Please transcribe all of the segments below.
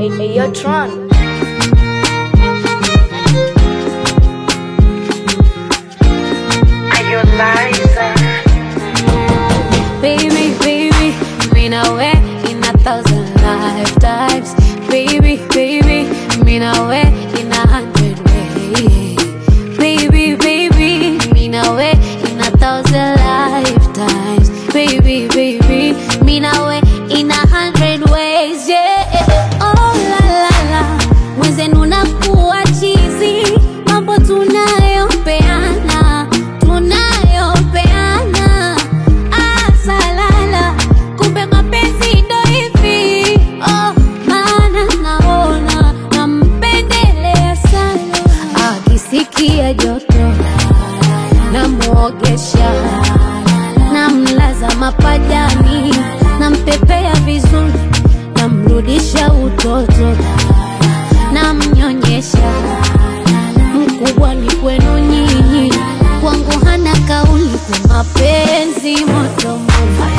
Hey, yo, Tron. Baby, baby, mean away in 1,000 lifetimes. Baby, baby, mean away in 100 ways. Baby, baby, mean away in 1,000 lifetimes. Baby, baby, mean away in 100 ways. Yeah. Oh la la la, mwenzenu nakuwa chizi, mambo tunayopeana. Kumbe mapenzi ndo hivi. Oh, maana naona nampendelea sana. Akisikia joto namuogesha, namlaza mapajani, nampepea vizuri, namrudisha utoto, namnyonyesha. Mkubwa ni kwenu nyinyi, kwangu hana kauli kwa mapenzi moto moto.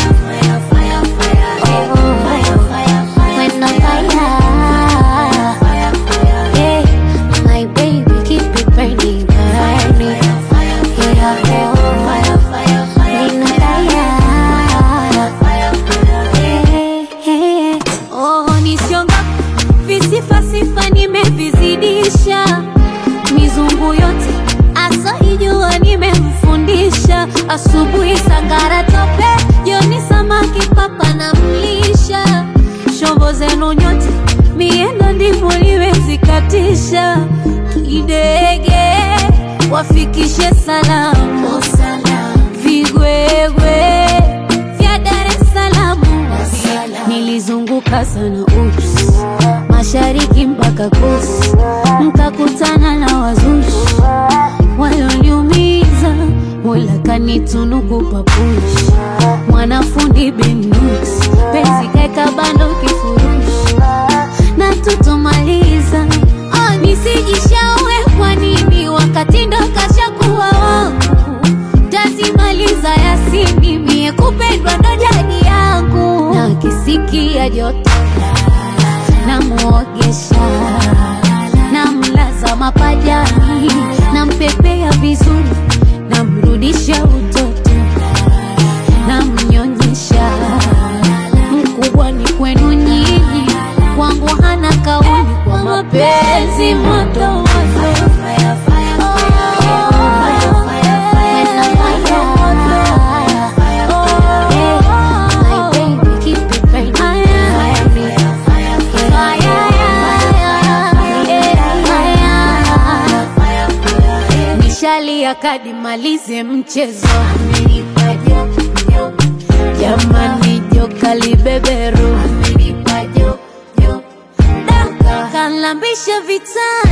Sifa nimevizidisha, mizungu yote asoijua nimemfundisha. Asubuhi sangara tope, jioni samaki papa na mlisha. Shombo zenu nyote miendo ndivyo liwezikatisha. Kidege wafikishe salamu, vigwegwe vya Dar es Salaam. Nilizunguka sana ups, mashariki mpaka kusi, mkakutana na wazushi walioniumiza. Mola kanitunuku papushi, mwanafundi Benux, penzi kaeka bando kifurushi, na tutomaliza. Oh, nisijishaue kwa nini wakati ndo kashakuwa wangu. Tazimaliza Yasini, mie kupendwa ndo jadi yangu. Na kisikia joto namuogesha, namlaza mapajani, nampepea vizuri, namrudisha utoto, namnyonyesha. Mkubwa ni kwenu nyinyi, kwangu hana kauli kwa mapenzi moto moto. Shalia kadi malize mchezo. Jamani joka libeberu, kanlambisha vitani.